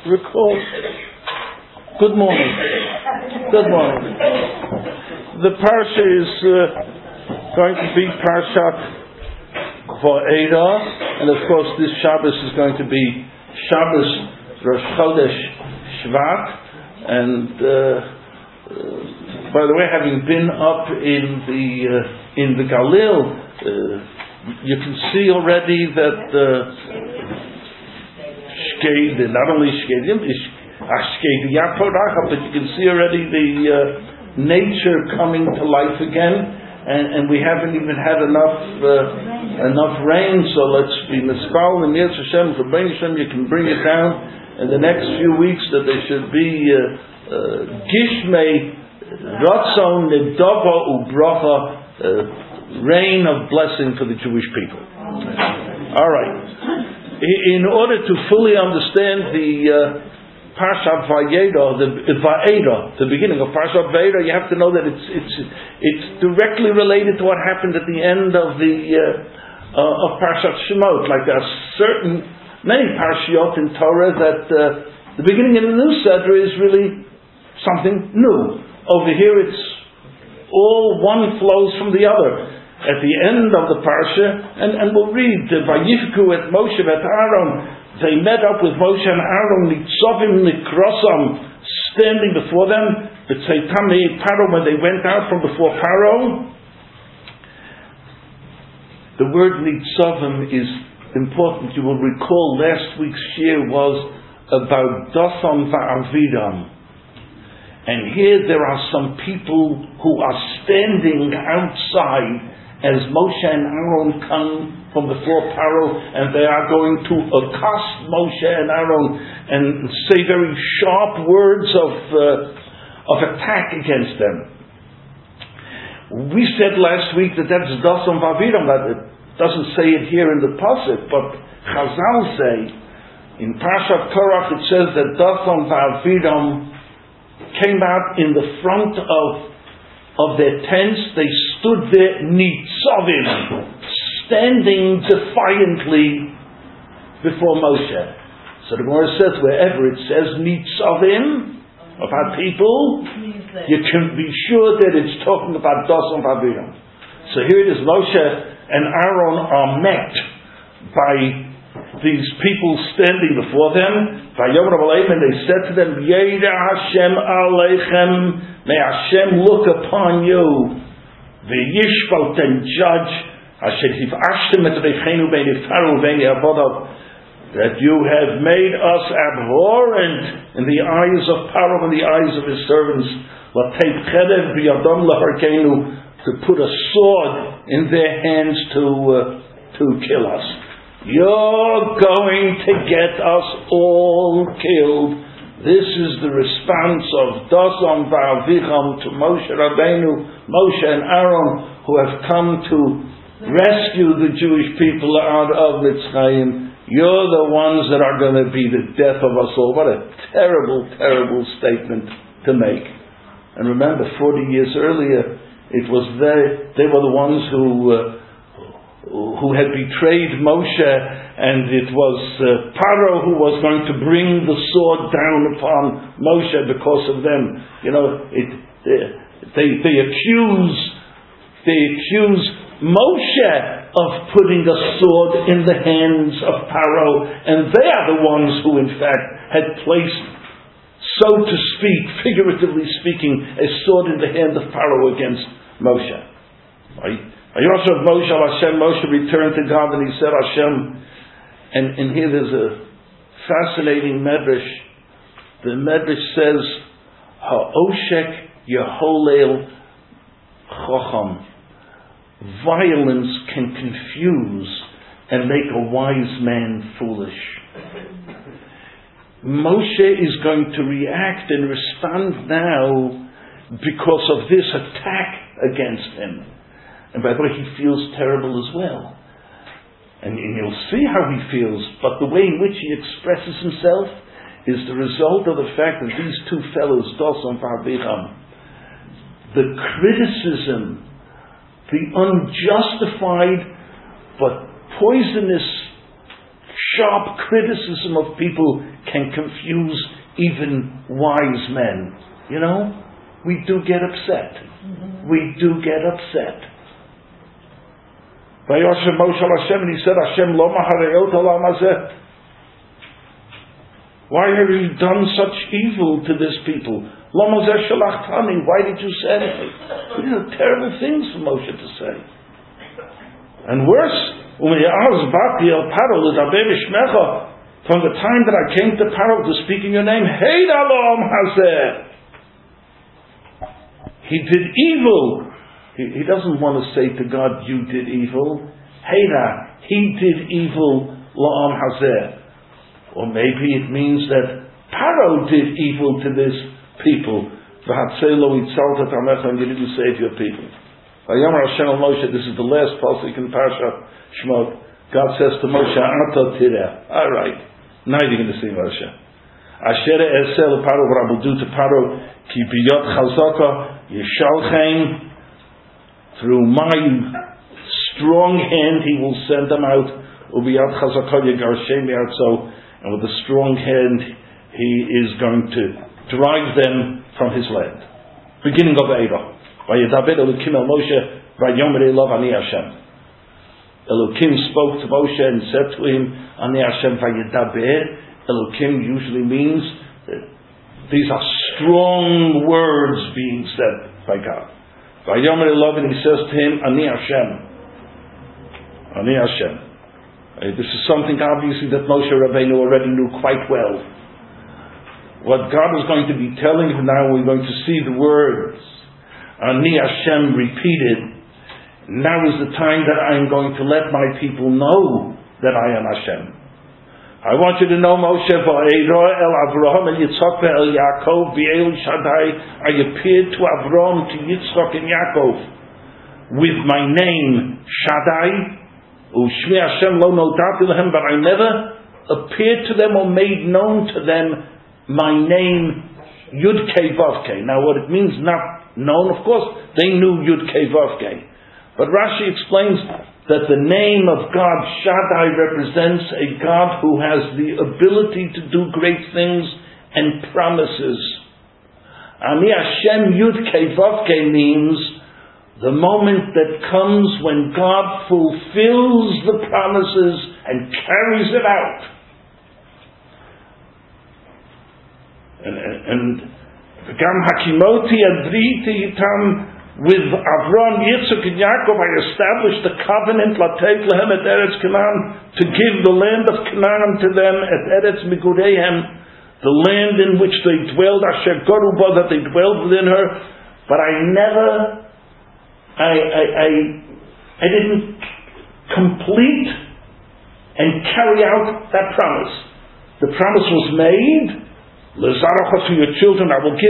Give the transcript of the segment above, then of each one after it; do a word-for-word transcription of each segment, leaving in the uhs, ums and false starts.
recall. Good morning. Good morning. The parsha is uh, going to be Parshat Va'era, and of course this Shabbos is going to be Shabbos Rosh Chodesh Shvat. And uh, uh, by the way, having been up in the uh, in the Galil, uh, you can see already that Shked, uh, not only Shkedim, but you can see already the uh, nature coming to life again, and, and we haven't even had enough uh, enough rain. So let's be mispal and Yetz Hashem for Bein Hashem. You can bring it down in the next few weeks that there should be Gishmei Ratzon Nedava Ubracha, rain of blessing for the Jewish people. All right. In order to fully understand the uh, Parshat Va'era, the Va'era, the beginning of Parshat Va'era, you have to know that it's it's it's directly related to what happened at the end of the uh, uh, of Parshat Shemot. Like there are certain many parshiot in Torah that uh, the beginning of the new Seder is really something new. Over here, it's all one flows from the other. At the end of the parsha, and, and we'll read Vayifku et Moshe et Aaron. They met up with Moshe and Aaron, Nitzovim Nikrosam, standing before them. B'tzeitamei Paro, when they went out from before Paro. The word Nitzovim is important. You will recall last week's shir was about Dotham va'Avidam. And here there are some people who are standing outside as Moshe and Aaron come from before Paro, and they are going to accost Moshe and Aaron and say very sharp words of uh, of attack against them. We said last week that that's Dotham va'Avidam, but it doesn't say it here in the pasuk, but Chazal say in Parshat Korach it says that Dotham va'Avidam came out in the front of of their tents. They stood there nitzavim, standing defiantly before Moshe. So the Gemara says wherever it says nitzavim about people, you can be sure that it's talking about Dotham va'Avidam. So here it is, Moshe and Aaron are met by these people standing before them. And they said to them, Yeda Hashem Aleichem, may Hashem look upon you, V'yishpot and judge, Asher tivashtem et reichenu be'niftaru ve'ne'avodav, that you have made us abhorrent in the eyes of Paro and the eyes of his servants, L'teit chedev b'yadam l'harkenu, to put a sword in their hands to uh, to kill us. You're going to get us all killed. This is the response of Dotham va'Avicham to Moshe Rabbeinu, Moshe and Aaron, who have come to rescue the Jewish people out of Mitzrayim. You're the ones that are going to be the death of us all. What a terrible, terrible statement to make. And remember, forty years earlier, it was they, they were the ones who uh, who had betrayed Moshe, and it was uh, Paro who was going to bring the sword down upon Moshe because of them. You know, it, they they accuse they accuse Moshe of putting a sword in the hands of Paro, and they are the ones who, in fact, had placed, so to speak, figuratively speaking, a sword in the hand of Paro against Moshe. Right? Ayoshav Moshe Hashem, Moshe returned to God and he said, Hashem, and, and here there's a fascinating medrash. The medrash says, Ha'oshek Yeholel Chocham. Violence can confuse and make a wise man foolish. Moshe is going to react and respond now because of this attack against him. And by the way, he feels terrible as well. And you'll see how he feels, but the way in which he expresses himself is the result of the fact that these two fellows, Dotham va'Avicham, the criticism, the unjustified but poisonous, sharp criticism of people can confuse even wise men. You know, we do get upset. Mm-hmm. We do get upset. Vayoshem Moshe Hashem, and he said, Hashem lo mahareyot olam hazeh. Why have you done such evil to this people? Lo mazeh shalachtani. Why did you send me? These are terrible things for Moshe to say. And worse, umeyaz bati el paro l'daber b'shmecha. From the time that I came to Paro to speak in your name, Heid alom hazeh. He did evil. He, he doesn't want to say to God, you did evil. Heida, he did evil, la'am hazeh. Or maybe it means that Paro did evil to this people. V'hatzelo itzalta tamecha, and you didn't save your people. Vayamar Hashem al Moshe, this is the last pasuk in Parshat Shemot. God says to Moshe, Ata tireh. All right, now you're going to see Moshe. Asher esel Paro, what I will do to Paro, ki biyot chazaka yishalchem. Through my strong hand, he will send them out. Ubiyat chazaka yegarshem yartzo. And with a strong hand, he is going to drive them from his land. Beginning of Eirah. Vayedaber Elokim el Moshe, Vayomer elav ani Hashem. Elokim spoke to Moshe and said to him, Ani Hashem vayedaber. Elokim usually means that these are strong words being said by God. Vayomer elav, and he says to him, Ani Hashem. Ani Hashem. This is something obviously that Moshe Rabbeinu already knew quite well. What God is going to be telling him now, we're going to see the words Ani Hashem repeated. Now is the time that I am going to let my people know that I am Hashem. I want you to know, Moshe, Va'eirah el Avraham el Yitzchak el Yaakov B'el Shaddai. I appeared to Avraham, to Yitzchak and Yaakov with my name Shaddai. Ushmi Hashem lo nodati lehem, but I never appeared to them or made known to them my name Yud Kei Vav Kei. Now, what it means, not known, of course, they knew Yud Kei Vav Kei. But Rashi explains that the name of God, Shaddai, represents a God who has the ability to do great things and promises. Ani Hashem Yud Kei Vav Kei means the moment that comes when God fulfills the promises and carries it out. And, and Gam Hakimoti Adriti Yitam, with Avram, Yitzchak, and Yaakov, I established the covenant Lateit Lehem et Eretz Canaan, to give the land of Canaan to them at Eretz Migureihem, the land in which they dwelled, Asher Goruba, that they dwelled within her. But I never I, I, I, I didn't complete and carry out that promise. The promise was made, L'zaracha, to your children I will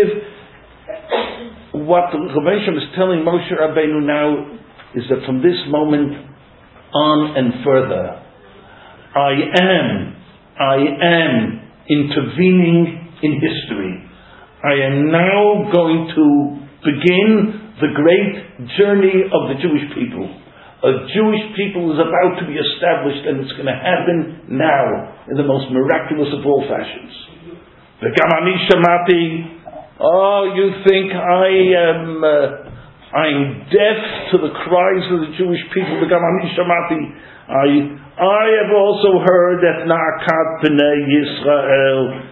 give. What the Rebbeinu is telling Moshe Rabbeinu now is that from this moment on and further, I am, I am intervening in history. I am now going to begin the great journey of the Jewish people. A Jewish people is about to be established, and it's going to happen now in the most miraculous of all fashions. The Gamani Shamati. Oh, you think I am uh, I'm deaf to the cries of the Jewish people? The Gamani Shamati. I I have also heard that Na'akat B'nai Yisrael.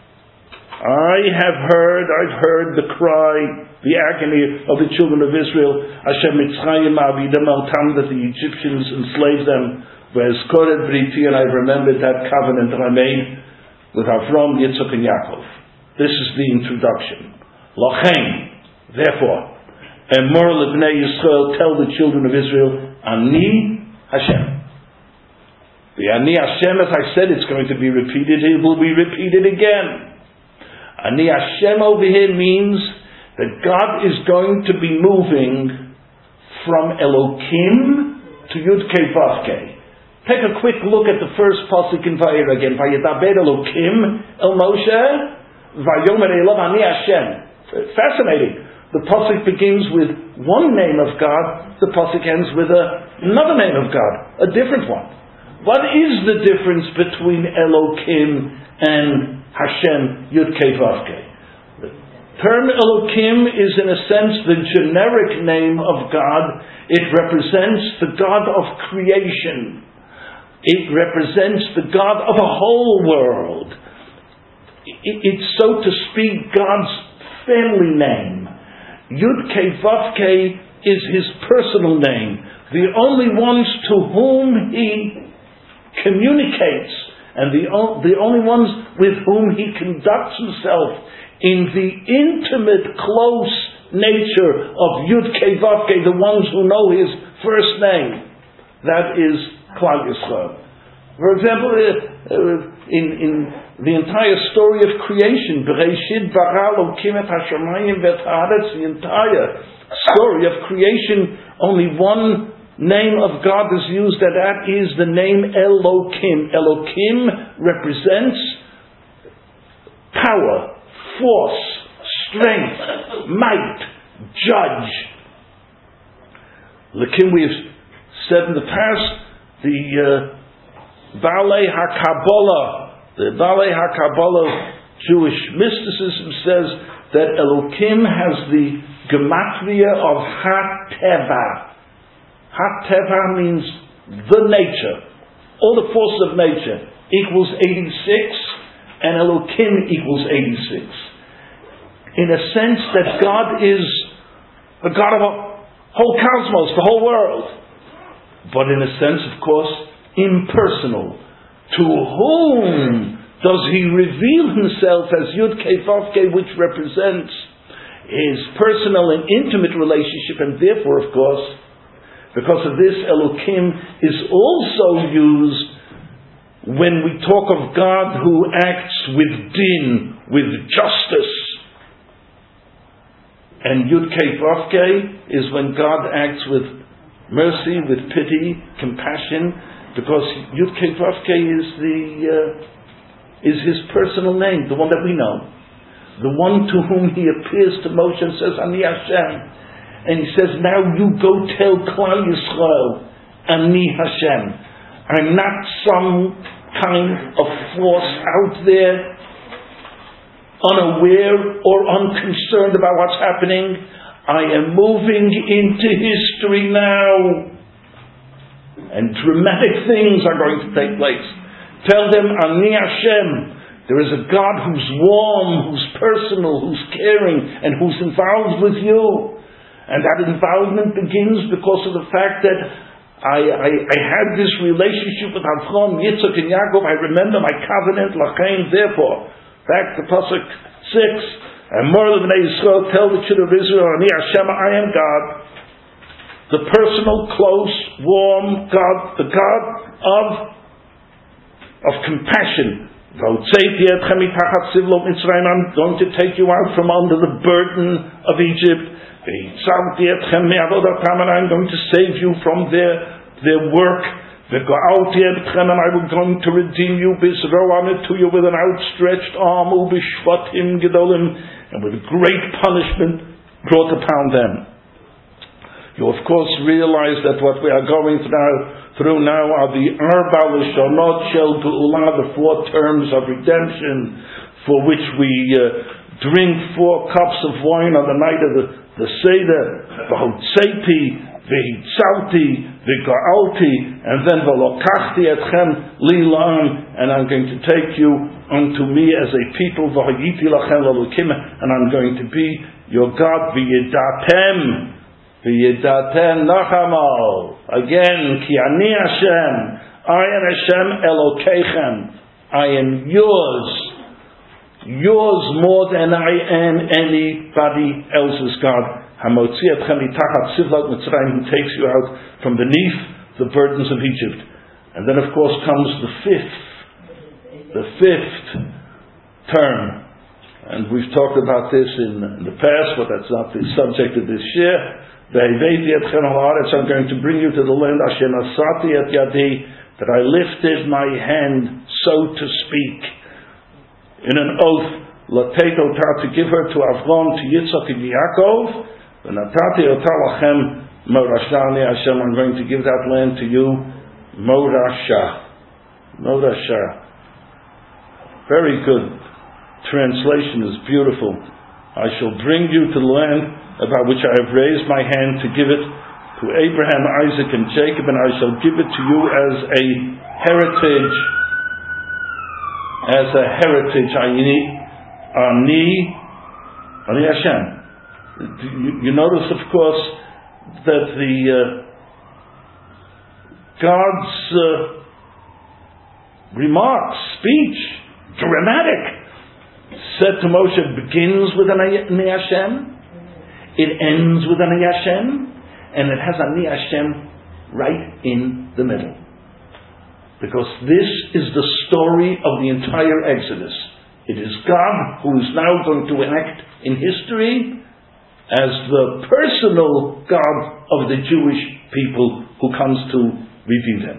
I have heard, I've heard the cry, the agony of the children of Israel. Hashem Mitzrayim Avidam al Tam, that the Egyptians enslaved them. Whereas Koret Briti, and I've remembered that covenant that I made with Avram, Yitzchak, and Yaakov. This is the introduction. Lachem, therefore, Emor Lebnei Yisrael, tell the children of Israel, Ani Hashem. The Ani Hashem, as I said, it's going to be repeated. It will be repeated again. Ani Hashem over here means that God is going to be moving from Elokim to Yud Kei Vav Kei. Take a quick look at the first pasuk in Vayera again. Vayedaber Elokim El Moshe Vayomer Elav Ani Hashem. Fascinating. The pasuk begins with one name of God. The pasuk ends with a, another name of God, a different one. What is the difference between Elokim and Hashem Yud Kei Vav Kei. The term Elokim is in a sense the generic name of God. It represents the God of creation. It represents the God of a whole world. It's, so to speak, God's family name. Yud Kei Vav Kei is his personal name. The only ones to whom he communicates, and the, the only ones with whom he conducts himself in the intimate, close nature of Yud Kei Vav Kei, the ones who know his first name. That is Klal Yisrael. For example, in, in the entire story of creation, Bereshit bara Elokim et hashamayim v'et haaretz, the entire story of creation, only one name of God is used, and that is the name Elokim. Elokim represents power, force, strength, might, judge. Elokim, we have said in the past, the uh, Baalei HaKabbalah, the Baalei HaKabbalah Jewish mysticism says that Elokim has the gematria of HaTeva. HaTeva means the nature. All the forces of nature equals eighty-six, and Elokim equals eighty-six. In a sense that God is the God of a whole cosmos, the whole world. But in a sense, of course, impersonal. To whom does he reveal himself as Yud Kei Vav Kei, which represents his personal and intimate relationship, and therefore, of course, because of this, Elokim is also used when we talk of God who acts with din, with justice. And Yud Kei Vav Kei is when God acts with mercy, with pity, compassion, because Yud Kei Vav Kei is the uh, is his personal name, the one that we know, the one to whom he appears to Moshe and says, Ani Hashem, and he says, now you go tell Klal Yisrael, Ani Hashem. I'm not some kind of force out there, unaware or unconcerned about what's happening. I am moving into history now. And dramatic things are going to take place. Tell them, Ani Hashem. There is a God who's warm, who's personal, who's caring, and who's involved with you. And that involvement begins because of the fact that I, I, I had this relationship with Avraham, Yitzchak, and Yaakov. I remember my covenant, Lachaim. Therefore, back to Pasuk six, and more than Bnei Yisrael, tell the children of Israel, Ani Hashem, I am God. The personal, close, warm God, the God of, of compassion. I'm going to take you out from under the burden of Egypt. I'm going to save you from their, their work. And I'm going to redeem you to you with an outstretched arm and with great punishment brought upon them. You of course realize that what we are going through now, through now are the Arba Lishonot Shel Geula, the four terms of redemption, for which we uh, drink four cups of wine on the night of the, the Seder, V'hotzeti, V'hitzalti, V'ga'alti, and then V'lokachti etchem li la'am, and I'm going to take you unto me as a people, V'hayiti lachem l'Elokim, and I'm going to be your God, V'yedatem, V'yedatem nachamal. Again, Ki ani Hashem, I am Hashem Elokeichem. I am yours, yours more than I am anybody else's God. Hamotzi etchem mitachat sivlat Mitzrayim, who takes you out from beneath the burdens of Egypt. And then, of course, comes the fifth, the fifth term. And we've talked about this in, in the past, but that's not the subject of this year. I'm going to bring you to the land Asher Nasati et Yadi, that I lifted my hand, so to speak, in an oath, Lateit Otah, to give her to Avraham, to Yitzchak and Yaakov, V'natati Otah lachem Morashani Hashem, I'm going to give that land to you, Morasha. Morasha. Very good. translation is beautiful. I shall bring you to the land about which I have raised my hand to give it to Abraham, Isaac, and Jacob, and I shall give it to you as a heritage. As a heritage. Ani, Ani, Ani Hashem. You, you notice, of course, that the uh, God's uh, remarks, speech, dramatic, said to Moshe, begins with Ani Hashem, it ends with Ani Hashem, and it has Ani Hashem right in the middle. Because this is the story of the entire Exodus. It is God who is now going to act in history as the personal God of the Jewish people who comes to redeem them.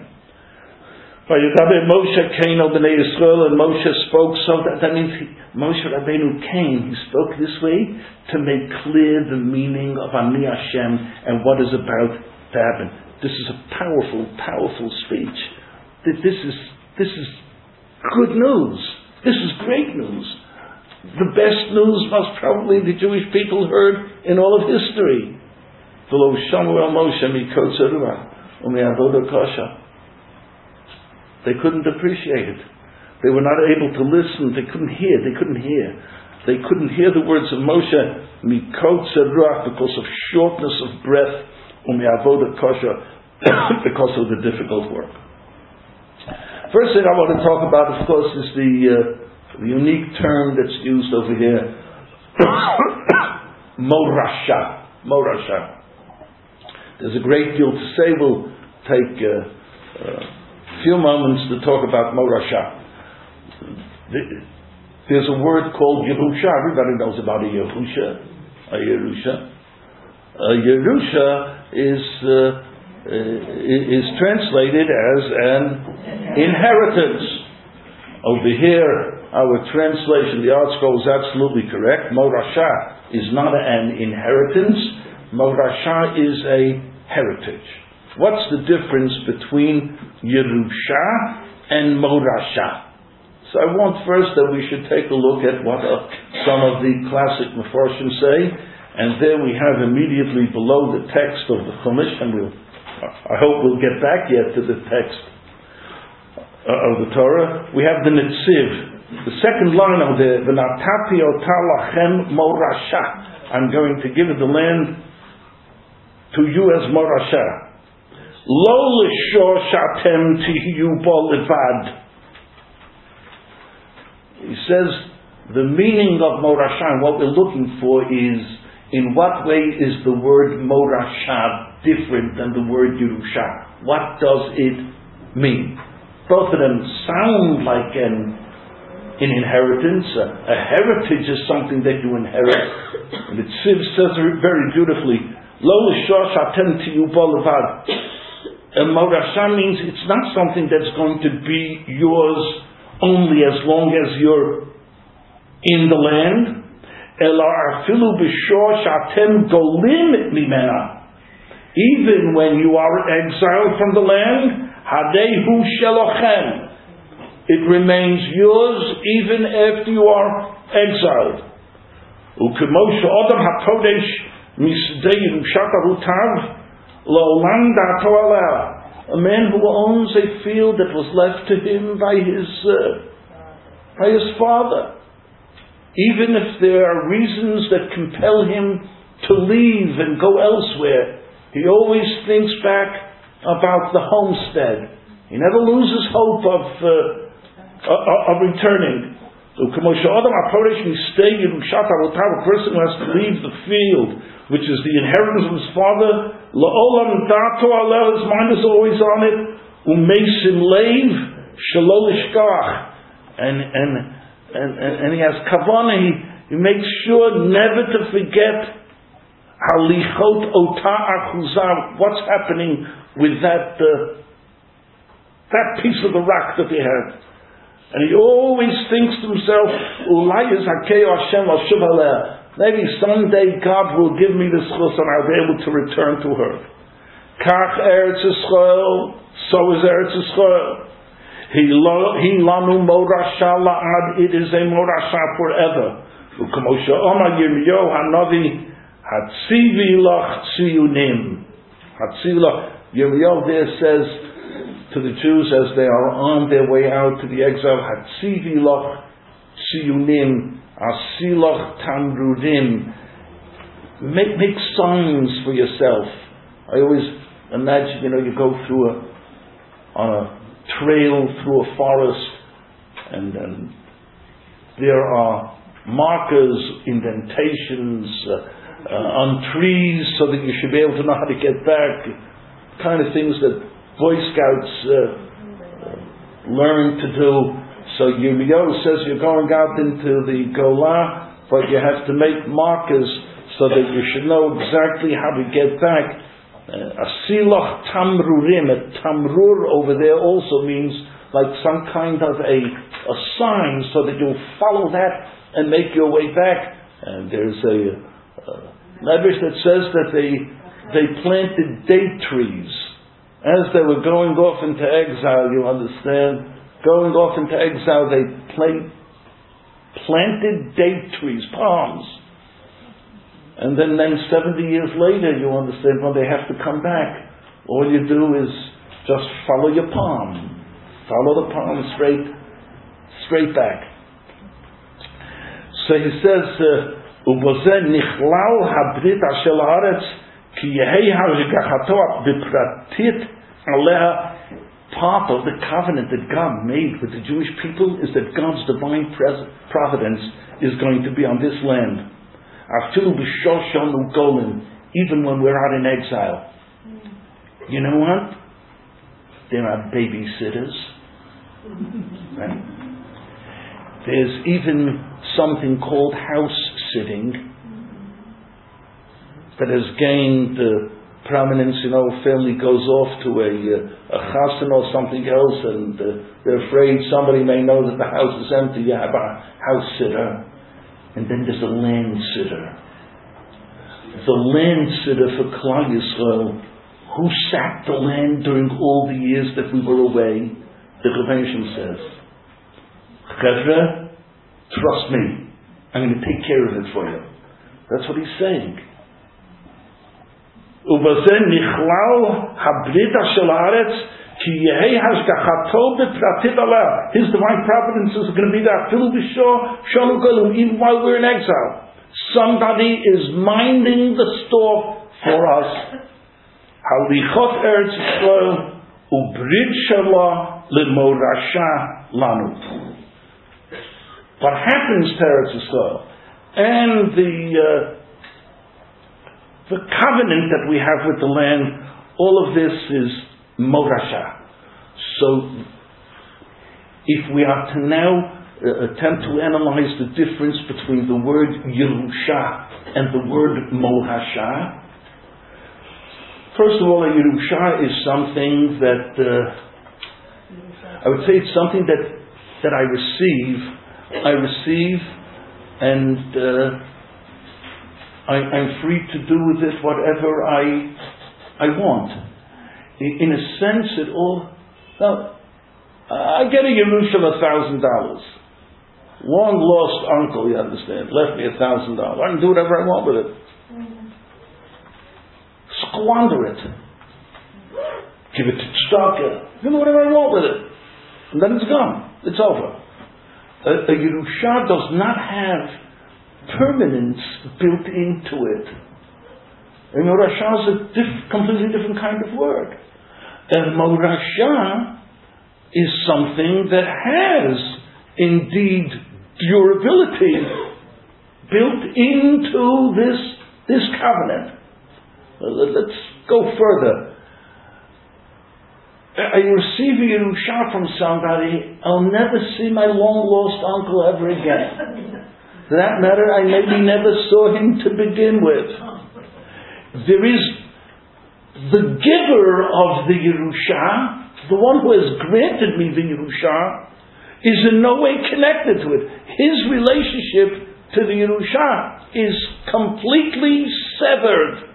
Moshe came over Bnei Yisrael, and Moshe spoke so that, that means he, Moshe Rabbeinu came, he spoke this way to make clear the meaning of Ani Hashem and what is about to happen. This is a powerful, powerful speech. This is, this is good news. This is great news. The best news most probably the Jewish people heard in all of history. They couldn't appreciate it. They were not able to listen. They couldn't hear. They couldn't hear. They couldn't hear the words of Moshe because of shortness of breath, because of the difficult work. First thing I want to talk about, of course, is the, uh, the unique term that's used over here, Morasha. Morasha. There's a great deal to say. We'll take uh, uh, a few moments to talk about Morasha. There's a word called Yerusha. Everybody knows about a Yerusha. A Yerusha. A Yerusha is uh, is translated as an inheritance. Over here, our translation, the Art Scroll, is absolutely correct. Morasha is not an inheritance. Morasha is a heritage. What's the difference between Yerusha and Morasha? So I want first that we should take a look at what uh, some of the classic Mefarshim say, and there we have immediately below the text of the Chumash, and we'll, I hope we'll get back yet to the text uh, of the Torah. We have the Netziv, the second line of the V'natati ota lachem morasha. I'm going to give the land to you as morasha. Lo l'shor shatem tihiyu bo levad. He says the meaning of Morasha and what we're looking for is, in what way is the word Morasha different than the word Yerusha? What does it mean? Both of them sound like an, an inheritance. A, a heritage is something that you inherit. And it says very beautifully, Lo l'shor shatem tihiyu bo levad. And Morasha means it's not something that's going to be yours only as long as you're in the land. Even when you are exiled from the land, it remains yours even after you are exiled. A man who owns a field that was left to him by his uh, by his father. Even if there are reasons that compel him to leave and go elsewhere, he always thinks back about the homestead. He never loses hope of uh, of returning. A person who has to leave the field, which is the inheritance of his father, la'olam dato aleh, his mind is always on it, umeisim leiv shelo lishkach, and and and and he has kavanah, he, he makes sure never to forget halichot ota achuzah, what's happening with that uh, that piece of the rock that they had. And he always thinks to himself, Ulai yizakeu Hashem al shuv aleh. Maybe someday God will give me this chus and I'll be able to return to her. Kach Eretz Yisrael, so is Eretz Yisrael. Hi lanu morasha la'ad, it is a morasha forever. U'kamosha Omar Yirmiyahu Hanavi, Hatzivi lach tziyunim. Hatzivi lach. Yirmiyahu there says to the Jews as they are on their way out to the exile, Hatzivi lach tziyunim, asilach tamrudim. Make, make signs for yourself. I always imagine, you know, you go through a, on a trail through a forest, and then there are markers, indentations uh, uh, on trees so that you should be able to know how to get back. Kind of things that Boy Scouts uh, uh, learn to do. So Yirmiyahu says you're going out into the Golah, but you have to make markers so that you should know exactly how to get back. Asilach tamrurim, a tamrur over there also means like some kind of a, a sign so that you'll follow that and make your way back. And there's a, a medrash that says that they they planted date trees as they were going off into exile. You understand? Going off into exile, they plant, planted date trees, palms. And then, then seventy years later, you understand, when they have to come back, all you do is just follow your palm. Follow the palm straight, straight back. So he says, "Ubozen nichlal habrit ashel haaretz ki yehei hashgachato bepratit aleha." Part of the covenant that God made with the Jewish people is that God's divine pres- providence is going to be on this land. Even when we're out in exile. You know what? There are babysitters. Right? There's even something called house sitting that has gained uh, prominence. You know, a family goes off to a, uh, a chasen or something else, and uh, they're afraid somebody may know that the house is empty. You have a house sitter. And then there's a land sitter. The land sitter for Klal Yisrael, who sacked the land during all the years that we were away. The Rebbeinu says, Chevra, trust me, I'm going to take care of it for you. That's what he's saying. Ubazen nichlal habrit ashel haaretz ki yehei hashgachato bepratit aleh. His divine providence is going to be there. Filu b'shor shonu golum. Even while we're in exile, somebody is minding the store for us. Halichot eretz Yisrael ubrid shala lemorasha lanu. What happens to Eretz Yisrael and the uh, the covenant that we have with the land, all of this is morasha. So, if we are to now uh, attempt to analyze the difference between the word Yerusha and the word morasha, first of all, a Yerusha is something that uh, I would say it's something that that I receive. I receive, and uh, I, I'm free to do with it whatever I I want. In, in a sense, it all. Now, I get a Yerusha of a thousand dollars. Long lost uncle, you understand, left me a thousand dollars. I can do whatever I want with it. Squander it. Give it to tzedakah. Do whatever I want with it, and then it's gone. It's over. A, a Yerusha does not have permanence built into it. A Morasha is a diff, completely different kind of word. A Morasha is something that has indeed durability built into this, this covenant. Let's go further. I receive a Yerusha from somebody, I'll never see my long lost uncle ever again. For that matter, I maybe never saw him to begin with. There is the giver of the Yerusha, the one who has granted me the Yerusha, is in no way connected to it. His relationship to the Yerusha is completely severed.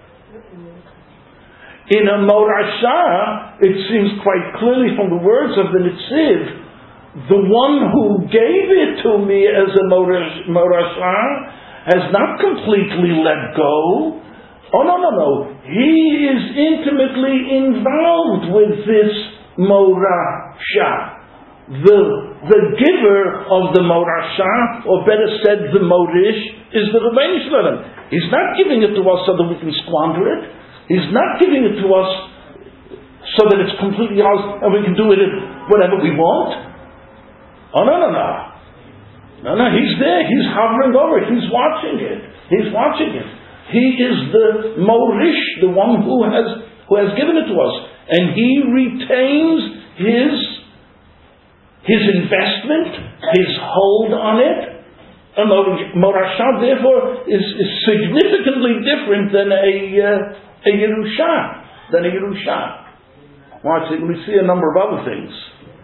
In a Morasha, it seems quite clearly from the words of the Netziv the one who gave it to me as a morasha has not completely let go. Oh, no, no, no. He is intimately involved with this morasha. The, the giver of the morasha, or better said, the morish, is the Rebbeinu Shalom. He's not giving it to us so that we can squander it. He's not giving it to us so that it's completely ours and we can do with it whatever we want. Oh, no, no, no. No, no, he's there. He's hovering over it. He's watching it. He's watching it. He is the morish, the one who has who has given it to us. And he retains his his investment, his hold on it. A morasha, therefore, is, is significantly different than a uh, a yerusha, than a yerusha. Watch, let me see a number of other things.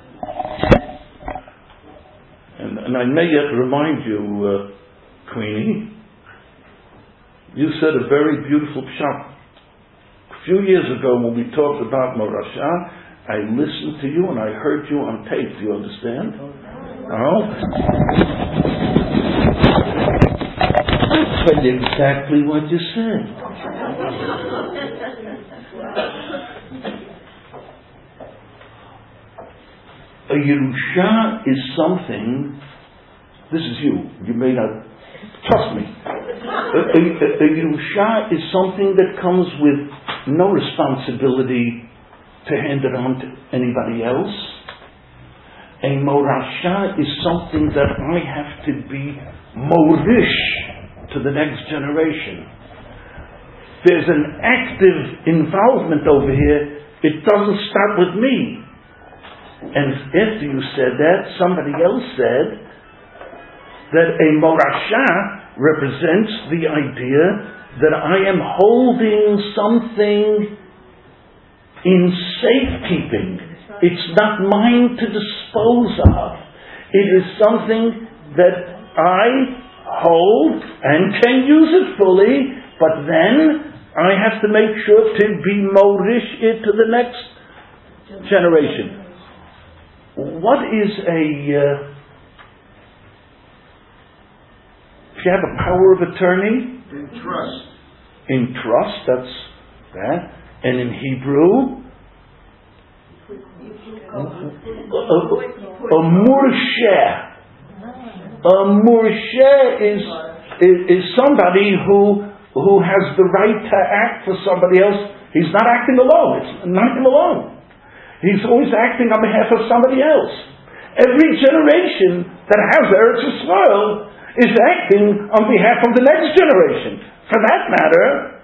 And, and I may yet remind you, uh, Queenie, you said a very beautiful pshat. A few years ago when we talked about morasha, I listened to you and I heard you on tape. Do you understand? Oh? I said exactly what you said. A yerusha is something, this is you, you may not, trust me. A, a, a yerusha is something that comes with no responsibility to hand it on to anybody else. A morasha is something that I have to be morish to the next generation. There's an active involvement over here. It doesn't start with me. And after you said that, somebody else said that a morasha represents the idea that I am holding something in safekeeping. It's not mine to dispose of. It is something that I hold and can use it fully, but then I have to make sure to be morish it to the next generation. What is a... Uh, if you have a power of attorney? In trust. In trust, that's that. And in Hebrew? A, a, a mursheh. A mursheh is, is, is somebody who, who has the right to act for somebody else. He's not acting alone. It's not him alone. He's always acting on behalf of somebody else. Every generation that has Eretz Yisrael is acting on behalf of the next generation. For that matter,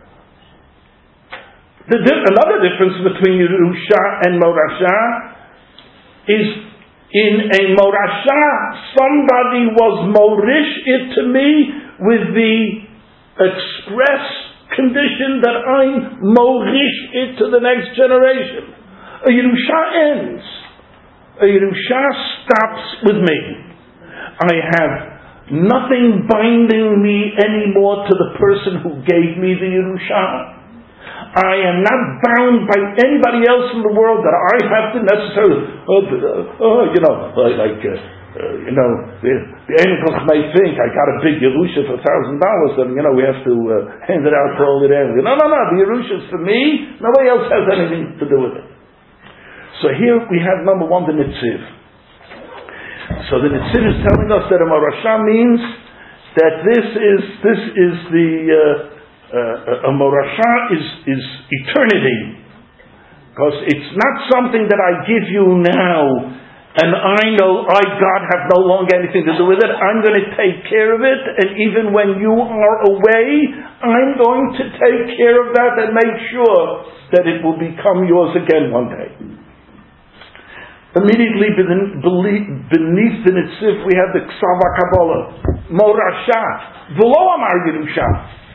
the di- another difference between Yerusha and Morasha is in a Morasha, somebody was morish it to me with the express condition that I'm morish it to the next generation. A Yerusha ends. A Yerusha stops with me. I have nothing binding me anymore to the person who gave me the Yerusha. I am not bound by anybody else in the world that I have to necessarily, oh, oh you know, like, uh, uh, you know, the, the angels may think I got a big Yerusha for a thousand dollars, and you know we have to uh, hand it out for all the animals. No, no, no. The Yerusha is for me. Nobody else has anything to do with it. So here we have number one, the Nitziv. So the Nitziv is telling us that a Morasha means that this is this is the uh, uh, a Morasha is is eternity, because it's not something that I give you now, and I know I God have no longer anything to do with it. I'm going to take care of it, and even when you are away, I'm going to take care of that and make sure that it will become yours again one day. Immediately beneath the Nitziv we have the Ksava Kabbalah, Morasha, V'lo Amar Yerusha.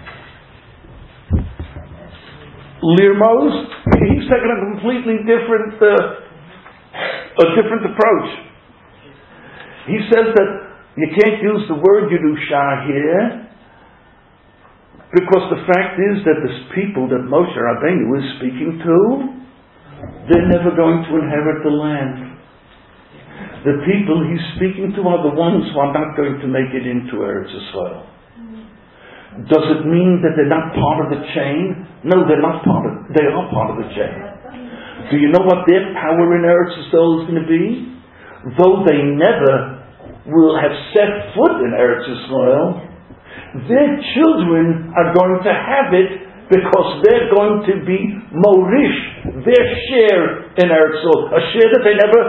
Lirmos, he's taken a completely different, uh, a different approach. He says that you can't use the word Yerusha here because the fact is that the people that Moshe Rabbeinu is speaking to, they're never going to inherit the land. the people he's speaking to are the ones who are not going to make it into Eretz Yisrael. Does it mean that they're not part of the chain? No, they're not part of, they are part of the chain. Do you know what their power in Eretz Yisrael is going to be? Though they never will have set foot in Eretz Yisrael, their children are going to have it because they're going to be morish, their share in Eretz Yisrael, a share that they never,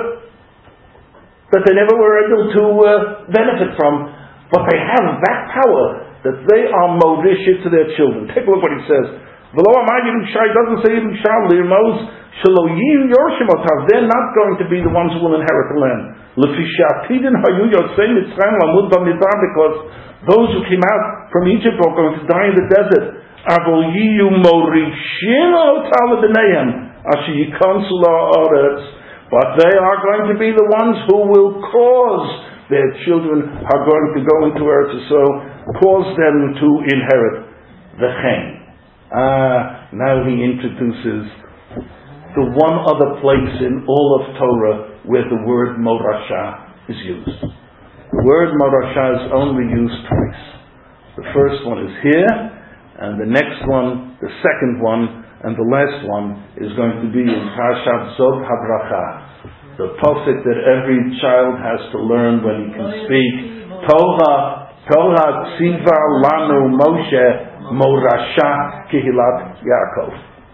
that they never were able to uh, benefit from. But they have that power that they are morish to their children. Take a look what he says. V'lo amar Yerusha, he doesn't say Yerusha, Lirmos, Shelo Yim Yorshimotav. They're not going to be the ones who will inherit the land. L'fishatidin hayu yotzei Mitzrayim lamud b'midbar, because those who came out from Egypt are going to die in the desert. Avol yiyu morishim otal b'neihem asher yikansu la'aretz. But they are going to be the ones who will cause their children are going to go into Eretz Yisrael, cause them to inherit the Chen. Ah, now he introduces the one other place in all of Torah where the word Morasha is used. The word Morasha is only used twice. The first one is here, and the next one, the second one, and the last one is going to be in Parashat Zot HaBracha, the pasuk that every child has to learn when he can speak. Torah, Torah tziva lanu Moshe Morasha Kehilat Yaakov.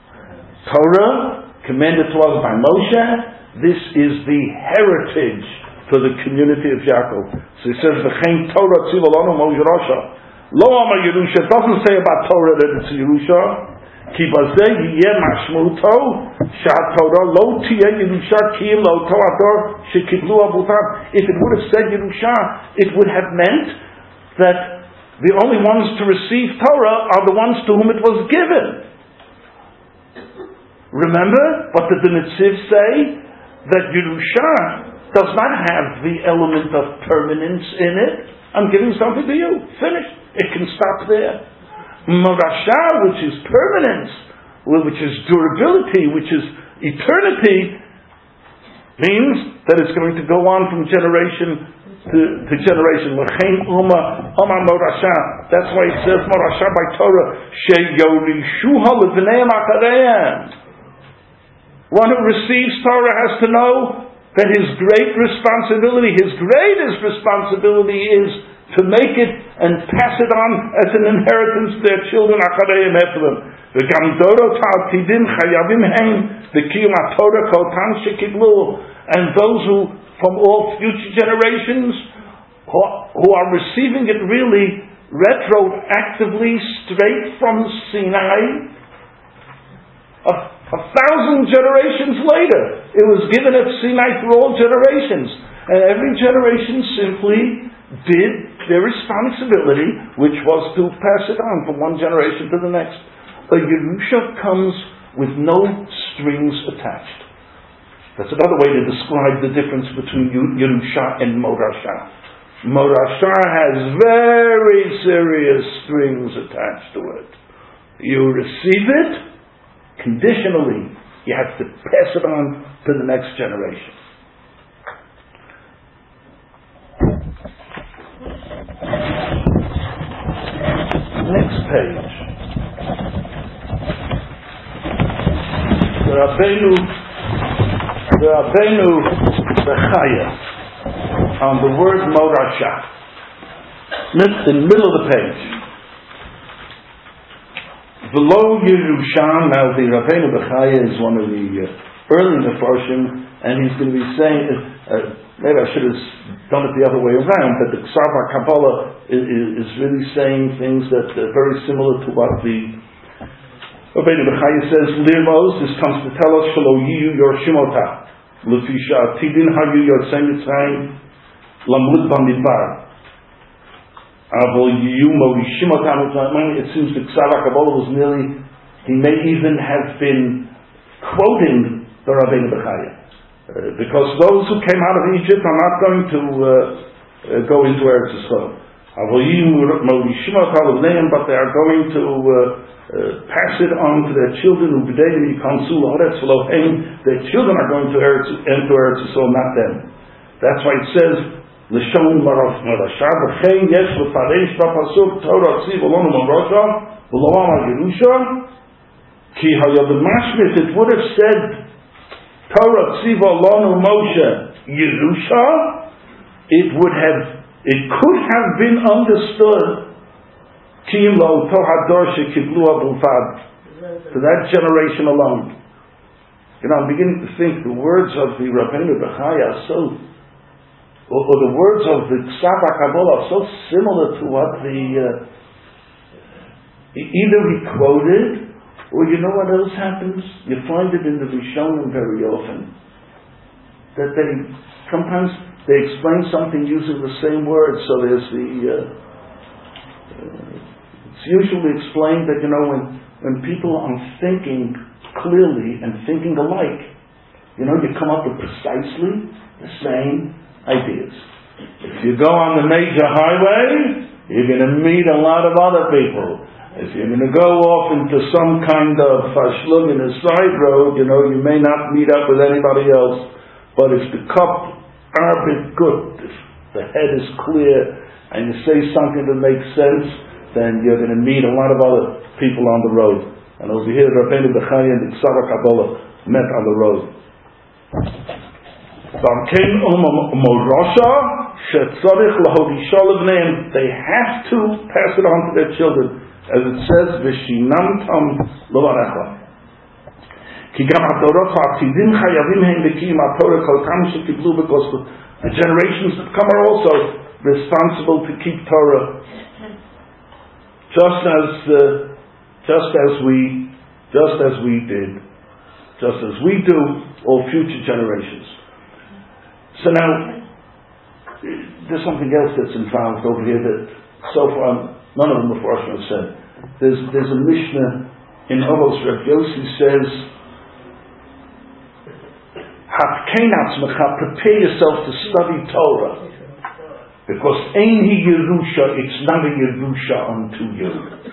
Torah commanded to us by Moshe. This is the heritage for the community of Yaakov. So he says, "V'chein Torah tziva lanu Moshe Rasha." Lo amar Yerusha. Doesn't say about Torah that it's Yerusha. Ki bazeh yeh mashmuto she'atorah lo tiyeh Yerusha ki im lo to'ador shekiblu avutam. If it would have said Yerusha, it would have meant that the only ones to receive Torah are the ones to whom it was given. Remember, what did the Netziv say? That Yerusha does not have the element of permanence in it. I'm giving something to you. Finished. It can stop there. Morasha, which is permanence, which is durability, which is eternity, means that it's going to go on from generation to, to generation. L'chein uma ama morasha. That's why it says morasha by Torah. Sheyorishuha lebneim achareim. One who receives Torah has to know that his great responsibility, his greatest responsibility is to make it and pass it on as an inheritance to their children. Achareim after them. V'gam dorot ha'atidim chayavim hein v'kiyum ha'torah kol tam shekiblu. And those who, from all future generations, who, who are receiving it really retroactively straight from Sinai, a, a thousand generations later, it was given at Sinai for all generations. And every generation simply did their responsibility, which was to pass it on from one generation to the next. A Yerusha comes with no strings attached. That's another way to describe the difference between Yerusha and Morasha. Morasha has very serious strings attached to it. You receive it conditionally. You have to pass it on to the next generation. Next page. The Rabbeinu, the Rabbeinu Bechaya on the word Morasha. In the middle of the page. Below Yerusha, now the Rabbeinu Bechaya is one of the uh, early Mefarshim, and he's going to be saying, uh, maybe I should have done it the other way around, but the Ksar Kabbalah is, is really saying things that are very similar to what the Rabbeinu Bechaya says. Lirmos, this comes to tell us, Shelo Yiyu Yorshimota, Lefisha Tidin Hayu Yotzei Mitzrayim, Lamud Bamidbar. Avol Yiyu Morishimota. It seems the Ksar Kabbalah was nearly, he may even have been quoting the Rabbeinu Bechaya. Uh, because those who came out of Egypt are not going to uh, uh, go into Eretz Yisrael. But they are going to uh, uh, pass it on to their children. Their children are going to Eretz, enter Eretz Yisrael, not them. That's why it says, L'shon marasha v'chein yesh l'fareish b'pasuk Torah tziv olonu marasha v'loam al-Yerusha ki hayad mashmith. It would have said Torah tziv olonu Moshe Yerusha. It would have, it could have been understood ki lo tohador shekiblu abulfad, to that generation alone. You know, I'm beginning to think the words of the Rabbeinu Bechaya are so, or, or the words of the Ksava Kabbalah are so similar to what the uh, either he quoted, or you know what else happens? You find it in the Rishonim very often, that they sometimes they explain something using the same words. So there's the uh, uh, it's usually explained that, you know, when when people are thinking clearly and thinking alike, you know, you come up with precisely the same ideas. If you go on the major highway, you're going to meet a lot of other people. If you're going to go off into some kind of fashlug in a side road, you know, you may not meet up with anybody else. But if the cup are a bit good, if the head is clear, and you say something that makes sense, then you're going to meet a lot of other people on the road. And over here, Rabbeinu Bechaya and the Ksava Kabbalah met on the road. They have to pass it on to their children, as it says, "V'shinamtam lovarecha." Because the generations that come are also responsible to keep Torah, just as uh, just as we just as we did, just as we do, all future generations. So now, there's something else that's involved over here that so far none of them before us have said. There's there's a Mishnah in Avos. Rav Yossi says, prepare yourself to study Torah, because Ein Hi Yerusha, it's not a Yerusha unto you.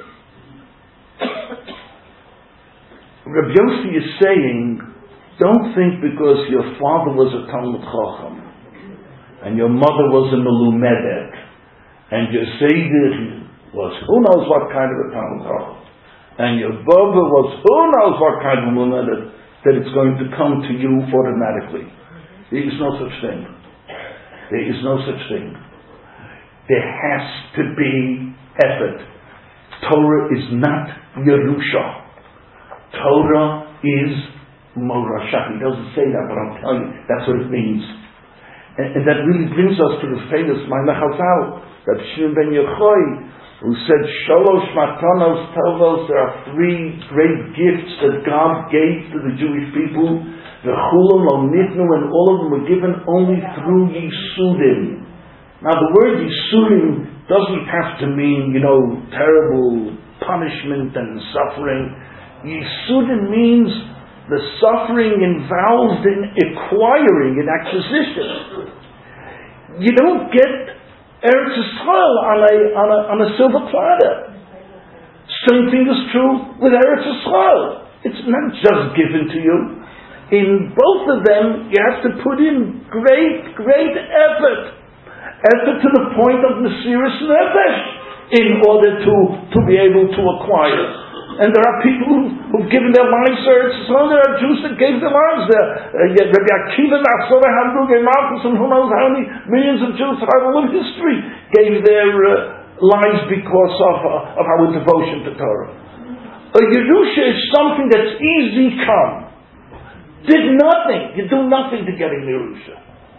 Rav Yossi is saying, don't think because your father was a Talmud Chacham, and your mother was a Melumedet, and your Seder was who knows what kind of a Talmud Chacham, and your Baba was who knows what kind of a Melumedet, that it's going to come to you automatically. There is no such thing. There is no such thing. There has to be effort. Torah is not Yerusha. Torah is Morashah. He doesn't say that, but I'll tell you, that's what it means. And, and that really brings us to the famous Maimon Chazal, that Shimon ben Yochai, who said, Shalosh Matanos Tovos, there are three great gifts that God gave to the Jewish people. The Chulam Lo Nitnu, and all of them were given only through Yisudim. Now the word Yisudim doesn't have to mean, you know, terrible punishment and suffering. Yisudim means the suffering involved in acquiring, in acquisition. You don't get Eretz Yisrael on a, on a, on a silver platter. Same thing is true with Eretz Yisrael. It's not just given to you. In both of them, you have to put in great, great effort. Effort to the point of Mesiras Nefesh in order to, to be able to acquire. And there are people who, who've given their lives to Eretz Yisrael. There are Jews that gave their lives there. Uh, Rabbi Akiva, Nasora, Hamburg, and Malchus, and who knows how many millions of Jews throughout all of history gave their uh, lives because of, uh, of our devotion to Torah. A Yerusha is something that's easy come. Did nothing. You do nothing to get a Yerusha.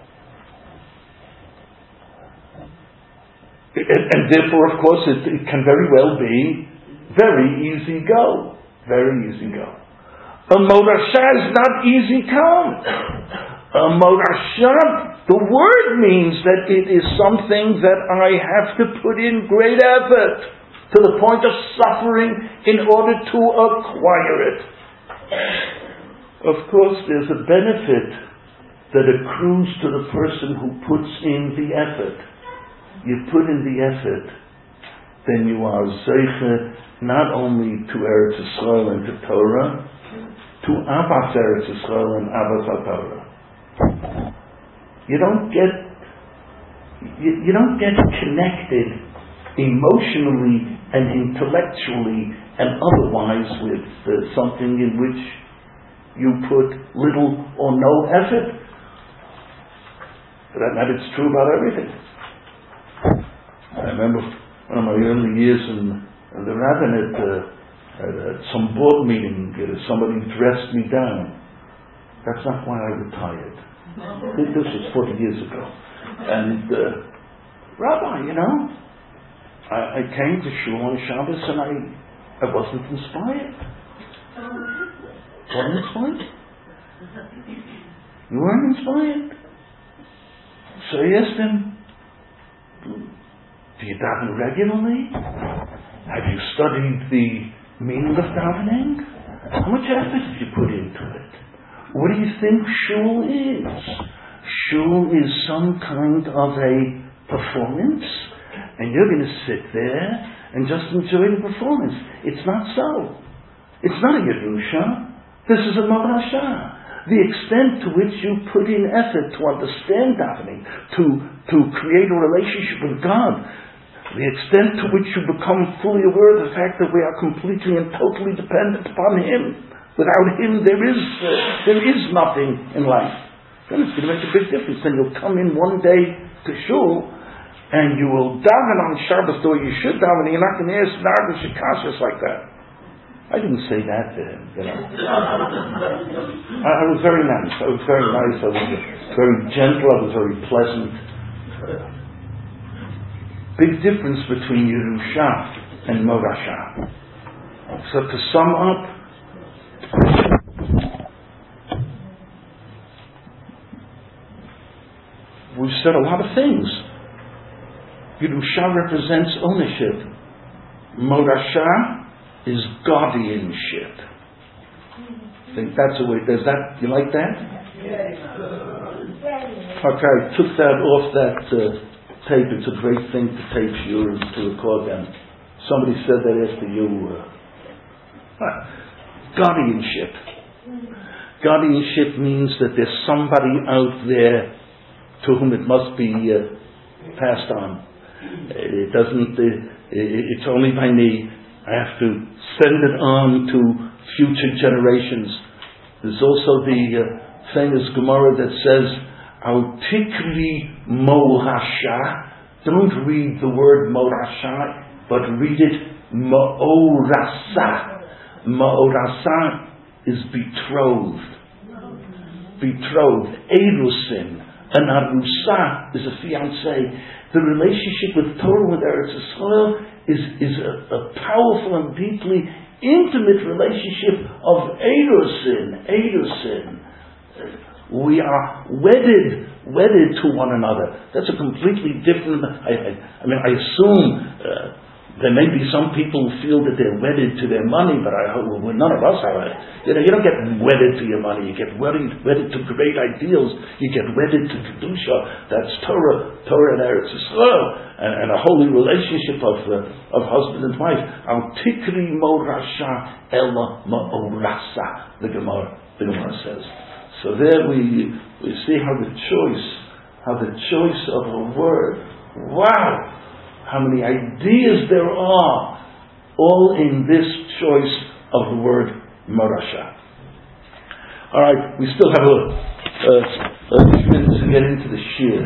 And, and therefore, of course, it, it can very well be very easy go. Very easy go. A Morashah is not easy come. A Morashah, the word means that it is something that I have to put in great effort to the point of suffering in order to acquire it. Of course, there's a benefit that accrues to the person who puts in the effort. You put in the effort, then you are zeiche not only to Eretz Yisrael and to Torah, to Abbas Eretz Yisrael and Abbas HaTorah. You don't get you, you don't get connected emotionally and intellectually and otherwise with uh, something in which you put little or no effort. For that matter, it's true about everything. I remember one of my early years in, in the rabbinate, uh, at, at some board meeting, uh, somebody dressed me down. That's not why I retired. This was forty years ago. And, uh, Rabbi, you know, I, I came to shul on Shabbos and I, I wasn't inspired. Wasn't inspired? You weren't inspired? So I asked him, do you daven regularly? Have you studied the meaning of davening? How much effort did you put into it? What do you think shul is? Shul is some kind of a performance, and you're going to sit there and just enjoy the performance. It's not so. It's not a Yerusha. This is a Morasha. The extent to which you put in effort to understand davening, to, to create a relationship with God, the extent to which you become fully aware of the fact that we are completely and totally dependent upon Him. Without Him, there is uh, there is nothing in life. Then it's going to make a big difference. Then you'll come in one day to shul, and you will daven on Shabbos the way you should daven, and you're not going to ask Nardas Shikashas like that. I didn't say that to him, you know. I, I was very nice. I was very nice. I was very gentle. I was very pleasant. Uh, big difference between Yerusha and Morasha. So to sum up, we've said a lot of things. Yerusha represents ownership. Morasha is guardianship. I think that's the way. Does that, you like that? Okay, I took that off that uh, tape. It's a great thing to tape yours to record them. Somebody said that after you. Uh, guardianship. Guardianship means that there's somebody out there to whom it must be uh, passed on. It doesn't. Uh, it's only by me. I have to send it on to future generations. There's also the uh, famous Gemara that says, Al tikri morasha. Don't read the word morasha, but read it ma'orasa. Ma'orasa is betrothed. Betrothed. Erusin. An arusa is a fiancé. The relationship with Torah, with Eretz Yisrael, is, is a, a powerful and deeply intimate relationship of Erusin. Erusin. We are wedded, wedded to one another. That's a completely different. I, I, I mean, I assume uh, there may be some people who feel that they're wedded to their money, but I hope well, none of us are. You know, you don't get wedded to your money. You get wedded, wedded to great ideals. You get wedded to kedusha. That's Torah, Torah and Eretz Yisrael, and, and a holy relationship of uh, of husband and wife. Al tikri morasha ela ma'orasa. The Gemara, the Gemara says. So there we we see how the choice, how the choice of a word. Wow. How many ideas there are, all in this choice of the word Morasha. All right, we still have a, a, a few minutes to get into the shir.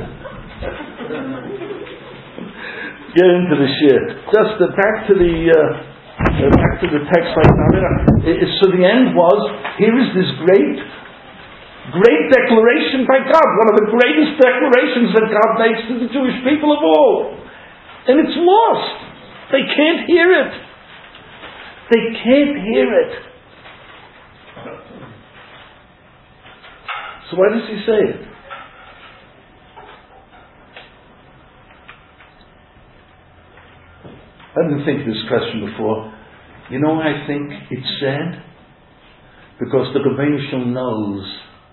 Get into the shir. Just uh, back to the uh, uh, back to the text right now. It, it, so the end was, here is this great, great declaration by God, one of the greatest declarations that God makes to the Jewish people of all. And it's lost. They can't hear it. They can't hear it. So why does he say it? I didn't think of this question before. You know why I think it's said? Because the Rebbeinu Shalom knows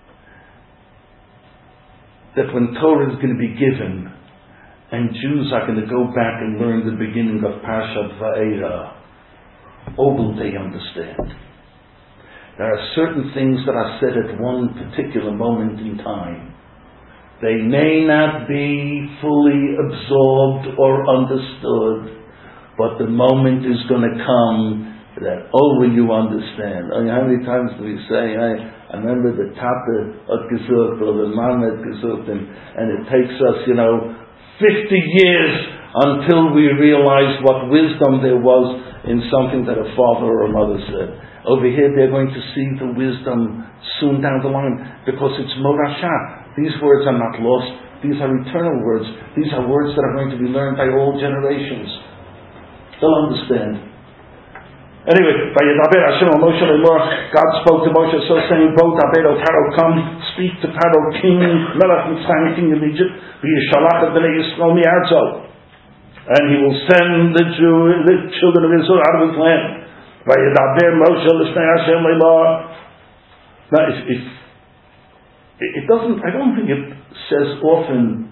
that when Torah is going to be given, and Jews are going to go back and learn the beginning of Parshat Va'era, oh, will they understand? There are certain things that are said at one particular moment in time They may not be fully absorbed or understood, but the moment is going to come that, oh, will you understand? I mean, how many times do we say, I, I remember the Tate at gesucht, or the man at gesucht, and, and it takes us, you know, fifty years until we realize what wisdom there was in something that a father or a mother said. Over here, they're going to see the wisdom soon down the line, because it's Morashah. These words are not lost. These are eternal words. These are words that are going to be learned by all generations. They'll understand. Anyway, by Yedaber Hashem al Moshe Lemor, God spoke to Moshe, so saying, Bo Daber, O Paro, come, speak to Paro, king, Melech Mitzrayim, king of Egypt, v'yishalach et b'nei Yisrael mi'arzo, and he will send the Jew, the children of Israel out of his land. By Yedaber Moshe l'shnei Hashem Lemor. Now, if, if it doesn't, I don't think it says often,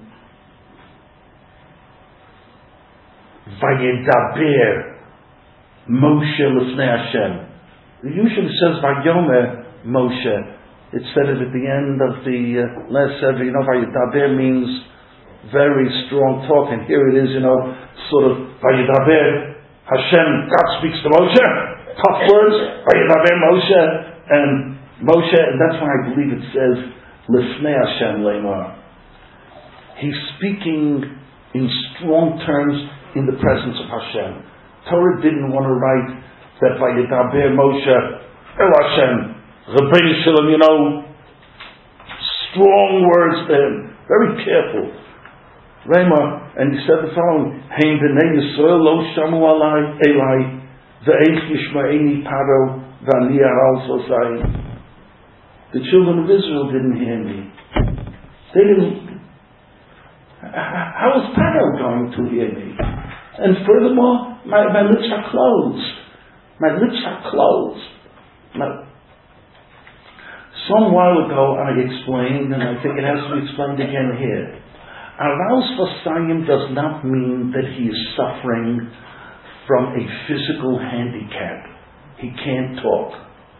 Vayedaber Moshe l'fnei Hashem. It usually says Vayomer Moshe. It said it at the end of the uh, last seven. You know, Vayedaber means very strong talk, and here it is. You know, sort of Vayedaber Hashem. God speaks to Moshe. Tough words. Vayedaber Moshe, and Moshe, and that's why I believe it says l'fnei Hashem Leimar. He's speaking in strong terms in the presence of Hashem. Torah didn't want to write that by Yedaber Moshe El Hashem Rabbeinu Shalom, you know, strong words to him, very careful. Rema, and he said the following: Hein b'nei Yisrael lo shamu alai elai ve'eich yishma'eni paro v'ani aral sosai. The children of Israel didn't hear me. They didn't. How is Paro going to hear me? And furthermore, my, my lips are closed. My lips are closed. Now, some while ago I explained, and I think it has to be explained again here. Arouse Vasayim does not mean that he is suffering from a physical handicap. He can't talk.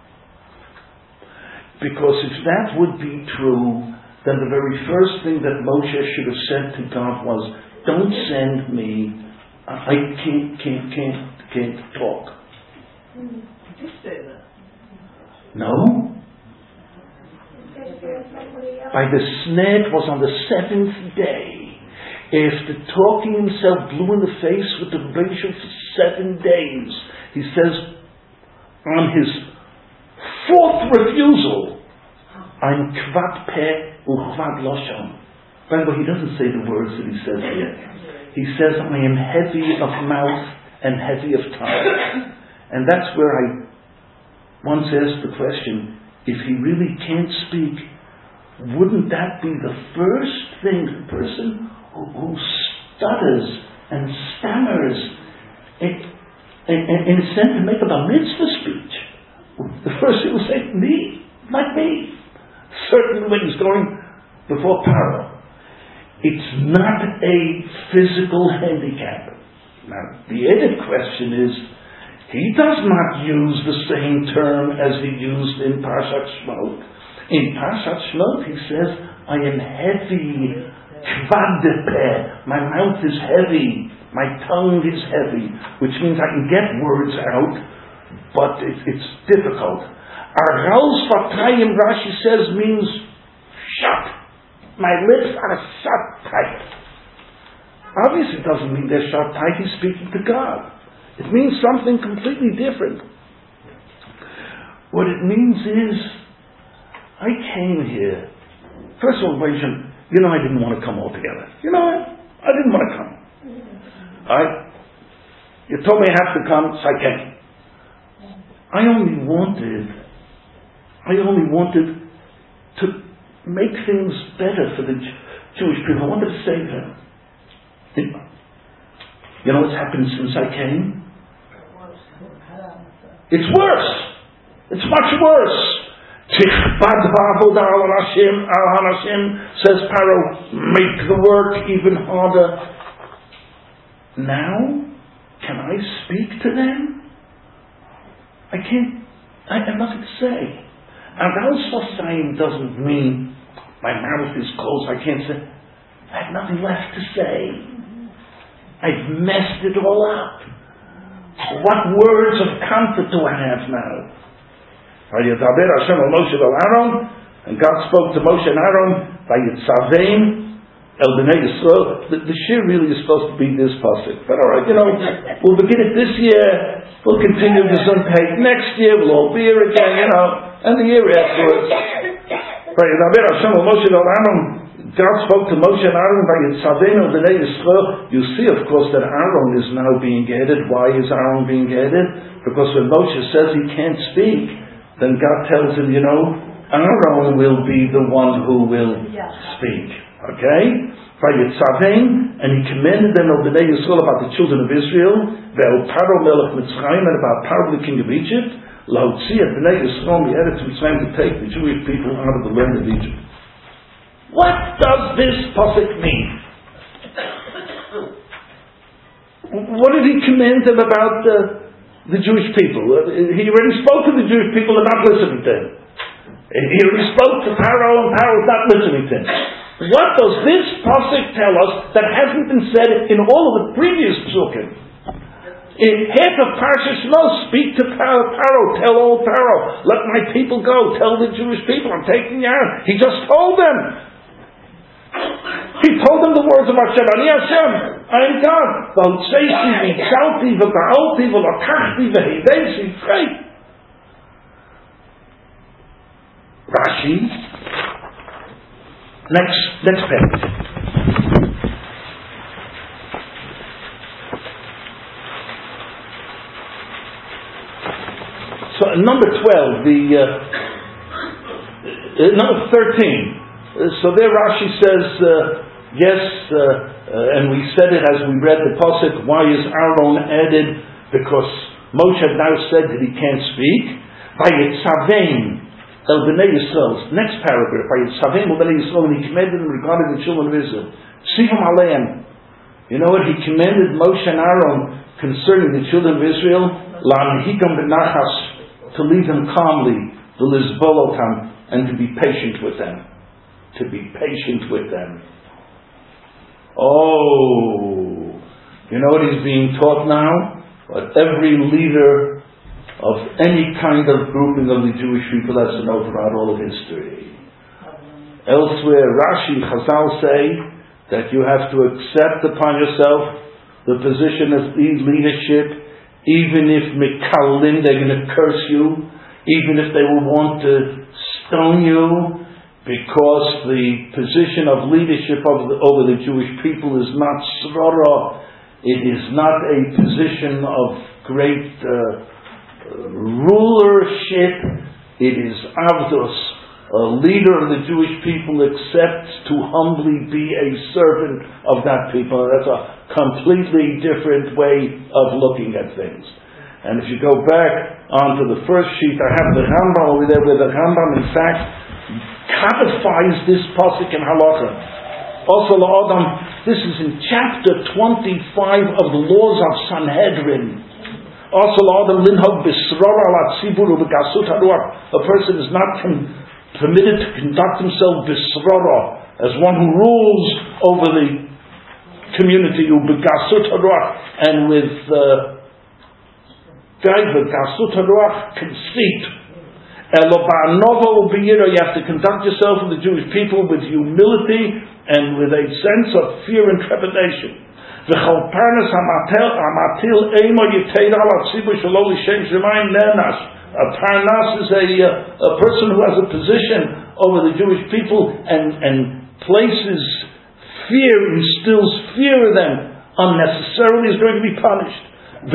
Because if that would be true, then the very first thing that Moshe should have said to God was, don't send me. I can't, can't, can't, can't talk. Did you say that? No. By the sneh, it was on the seventh day. After talking himself blue in the face with the Rebbeinu for seven days, he says, on his fourth refusal, I'm kvad peh ukvad loshon. By the way, he doesn't say the words that he says here. He says, I am heavy of mouth and heavy of tongue. And that's where I once asked the question, if he really can't speak, wouldn't that be the first thing, the person who, who stutters and stammers and, and, and, and is sent to make a bar mitzvah speech? The first thing will say, me, not me. Certainly when he's going before Paro. It's not a physical handicap. Now, the other question is, he does not use the same term as he used in Parshat Shemot. In Parshat Shemot, he says, I am heavy, kvad peh. My mouth is heavy, my tongue is heavy, which means I can get words out, but it, it's difficult. Arouse Vatayim, Rashi says, means shut. My lips are shut tight. Obviously, it doesn't mean they're shut tight. He's speaking to God. It means something completely different. What it means is, I came here. First of all, you know, I didn't want to come altogether. You know, I, I didn't want to come. I, you told me I have to come, so I came. I only wanted, I only wanted to make things better for the Jewish people. I wanted to save them. You know what's happened since I came? It's worse. It's much worse. Tichbad ba'avodah al Hashem, al Hashem, says Paro, make the work even harder. Now, can I speak to them? I can't. I have nothing to say. Arouse Vasayim doesn't mean My mouth is closed. I can't say. I have nothing left to say. I've messed it all up. What words of comfort do I have now? And God spoke to Moshe and Aaron by Yitzavein El Bnei Yisrael. The, the shir really is supposed to be this pasuk, but all right, you know, we'll begin it this year. We'll continue the Zunpei next year. We'll all be here again, you know, and the year afterwards. God spoke to Moshe and Aaron by Yitzavein El Bnei Yisrael. You see, of course, that Aaron is now being added. Why is Aaron being added? Because when Moshe says he can't speak, then God tells him, you know, Aaron will be the one who will speak. Okay? By Yitzavein, and he commanded them of Bnei Yisrael about the children of Israel, Ve'el Paro Melech Mitzrayim, and about Paro the king of Egypt, Lahotzi et Bnei Yisrael Me'eretz Mitzrayim, to take the Jewish people out of the land of Egypt. What does this pasuk mean? What did he command them about the, the Jewish people? He already spoke to the Jewish people and not listening to him. He already spoke to Pharaoh and Pharaoh is not listening to him. What does this pasuk tell us that hasn't been said in all of the previous psukim? In half of Parshas Shemos, speak to Pharaoh, tell old Pharaoh, let my people go, tell the Jewish people, I'm taking you out. He just told them. He told them the words of Hashem, Ani Hashem, I am God. V'hotzeichi, v'ichalti, v'ba'alti, v'lakachti, v'hideichi, great. Rashi, next, next page. So number twelve, the uh, uh, number thirteen. Uh, so there Rashi says, uh, yes, uh, uh, and we said it as we read the pasuk. Why is Aaron added? Because Moshe had now said that he can't speak. By Yitzavein El Bnei Yisrael. Next paragraph. By Yitzavein El Bnei Yisrael, and he commanded them regarding the children of Israel. Sivim Aleim. You know what? He commanded Moshe and Aaron concerning the children of Israel. La'anhikam b'nachas, to lead them calmly. V'lizbolotam, and to be patient with them. To be patient with them. Oh, you know what he's being taught now? What every leader of any kind of grouping of the Jewish people has to know throughout all of history. Elsewhere, Rashi, Chazal say that you have to accept upon yourself the position of leadership, even if Mikalim, they're going to curse you, even if they will want to stone you, because the position of leadership over the, over the Jewish people is not srara, it is not a position of great uh, rulership, it is avdos. A leader of the Jewish people accepts to humbly be a servant of that people. That's a completely different way of looking at things. And if you go back onto the first sheet, I have the Rambam over there, where the Rambam in fact codifies this pasuk in halacha. Also, La'adam, this is in chapter twenty-five of the laws of Sanhedrin. Also, La'adam linhog b'srara ala tzibur u'b'gasut haruach. A person is not con- permitted to conduct himself b'srara, as one who rules over the community, u'b'gasut haruach, and with gaiva, uh, gasut haruach, conceit. You have to conduct yourself with the Jewish people with humility and with a sense of fear and trepidation. A parnas is a, a person who has a position over the Jewish people and, and places fear, instills fear in them unnecessarily, is going to be punished.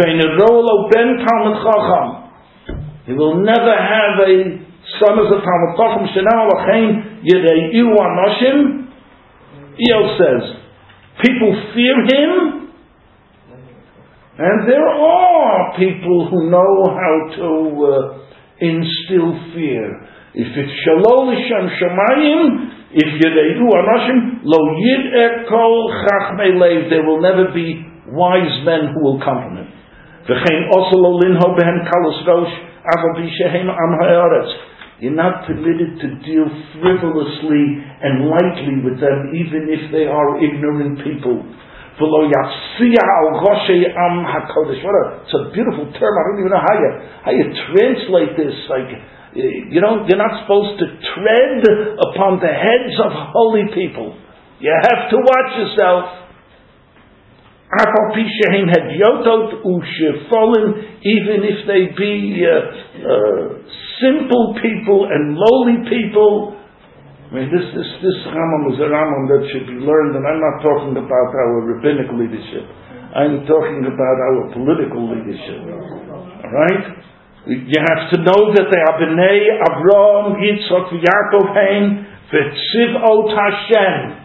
He will never have a son as a Talmud Chacham. Shenam Alachein Yedeiu Anoshim. Iyov says, people fear him, and there are people who know how to uh, instill fear. If it's Shalom L'Shem Shamayim, if Yedeiu Anoshim, Lo Yid'eh Kol Chachmei Leiv, there will never be wise men who will come from him. V'chein also Lo Linho Behem Kalos Rosh. You're not permitted to deal frivolously and lightly with them, even if they are ignorant people. It's a beautiful term. I don't even know how you how you translate this. Like, you don't, you're not supposed to tread upon the heads of holy people. You have to watch yourself. Even if they be uh, uh, simple people and lowly people. I mean, this this this Rambam is a Rambam that should be learned, and I'm not talking about our rabbinic leadership. I'm talking about our political leadership. All right? You have to know that they are Bnei Avraham, Yitzchak, Yaakov, Hein, V'tzivot Hashem.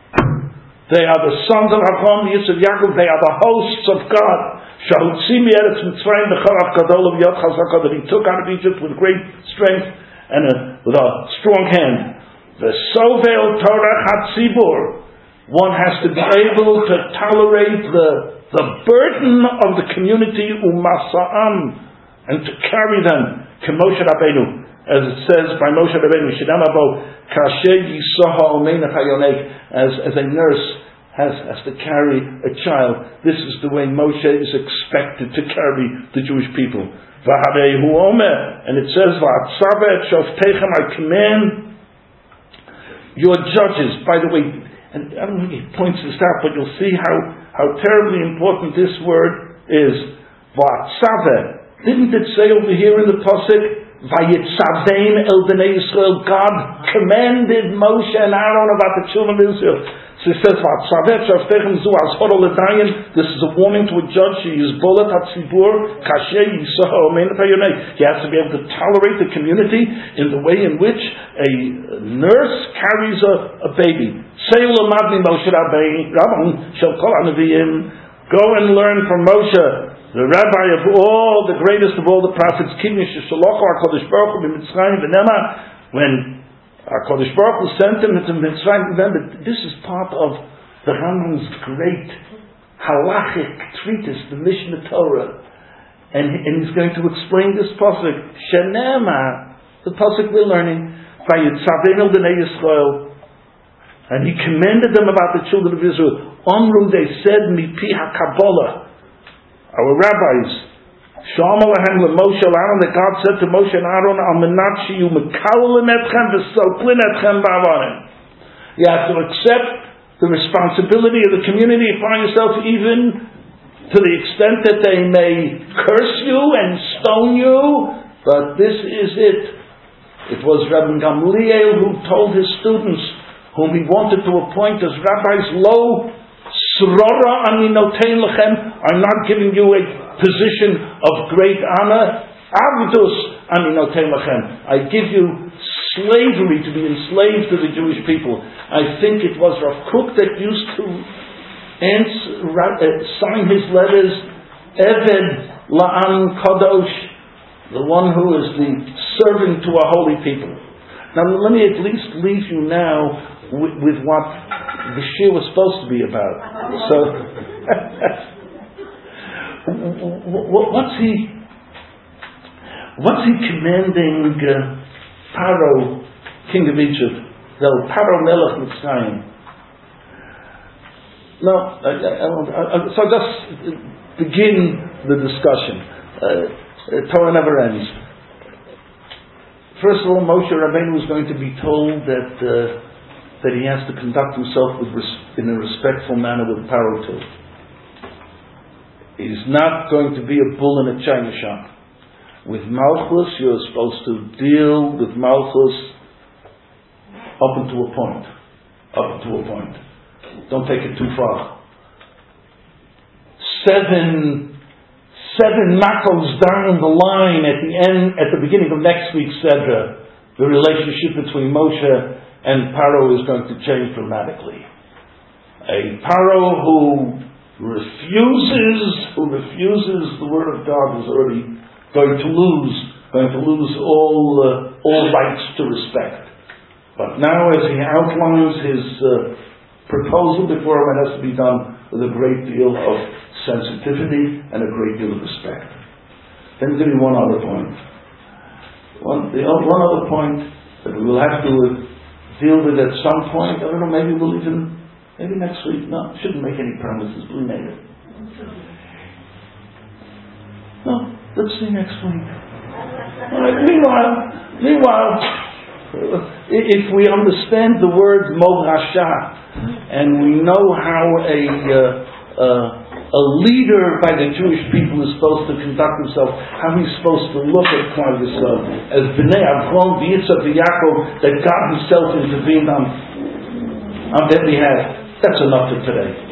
They are the sons of Avraham, Yitzchak, Yaakov. They are the hosts of God. Shahutzi mi'eretz Mitzrayim b'charach gadol v'yad chazaka, that he took out of Egypt with great strength and a, with a strong hand. The Sovel Torah Hatzibur. One has to be able to tolerate the, the burden of the community, Umasa'am, and to carry them, K'Moshe Rabbeinu, as it says by Moshe Rabbeinu, Shidam Abo, Kasher Yisoha Omeina Chayonek, as as a nurse has, has to carry a child. This is the way Moshe is expected to carry the Jewish people. V'Harehu Omer, and it says, V'Atzavet Shoftechem, I command your judges. By the way, and I don't think he points this out, but you'll see how, how terribly important this word is. V'atzaveh. Didn't it say over here in the pasuk, Vayitzavein el bnei Yisrael, God commanded Moshe and Aaron about the children of Israel. So it says, V'atzaveh shaftechem zu azhor l'dayin. This is a warning to a judge. He is bolet hatzibur kasher yisoha omein hayonei. He has to be able to tolerate the community in the way in which a nurse carries a, a baby. Say l'madni Moshe Rabbeinu shel kol hanaviyim. Go and learn from Moshe, the rabbi of all, the greatest of all the prophets. Kiddush Shalocho HaKadosh Baruch Hu b'Mitzrayim v'nema, when HaKadosh Baruch Hu sent him into Mitzrayim. Remember, this is part of the Rambam's great halachic treatise, the Mishnah Torah, and, and he's going to explain this pasuk. Shenema, the pasuk we're learning, Vayitzavein el bnei Yisrael, and he commanded them about the children of Israel. Omru, they said, mipi HaKabbalah. Our rabbis, Shalom Aleichem leMoshe Aaron, that God said to Moshe and Aaron, Al menat sheyu mekalim etchem v'soklin etchem ba'avanim. You have to accept the responsibility of the community. You find yourself even to the extent that they may curse you and stone you, but this is it. It was Rabbi Gamliel who told his students, whom he wanted to appoint as rabbis, lo Srora ani notein lechem, I'm not giving you a position of great honor. Avdus ani notein lechem, I give you slavery, to be enslaved to the Jewish people. I think it was Rav Kook that used to answer, uh, sign his letters, Eved La'an Kadosh, the one who is the servant to a holy people. Now let me at least leave you now with, with what the shir was supposed to be about. So, what's he? What's he commanding uh, Paro, king of Egypt? Well, Paro Melech Mitzrayim. No, I, I, I, so just begin the discussion. Uh, Torah never ends. First of all, Moshe Rabbeinu was going to be told that. Uh, that he has to conduct himself with res- in a respectful manner with Paro too. He's not going to be a bull in a china shop. With Malchus, you're supposed to deal with Malchus up until a point. Up until a point. Don't take it too far. Seven, seven makos down the line at the end, at the beginning of next week's Sedra, the relationship between Moshe and Paro is going to change dramatically. A Paro who refuses, who refuses the word of God is already going to lose, going to lose all uh, all rights to respect. But now, as he outlines his uh, proposal before him, it has to be done with a great deal of sensitivity and a great deal of respect. Then give me one other point. one, the, one other point that we will have to deal with at some point. I don't know, maybe we'll even, maybe next week. No, shouldn't make any promises. We made it. No, let's see next week. All right, meanwhile, meanwhile, if we understand the word Morasha, and we know how a uh, uh, a leader by the Jewish people is supposed to conduct himself, how he's supposed to look at Klal Yisrael as Bnei Avram, Yitzhak, Yaakov, that God Himself intervened on on their behalf. That's enough for today.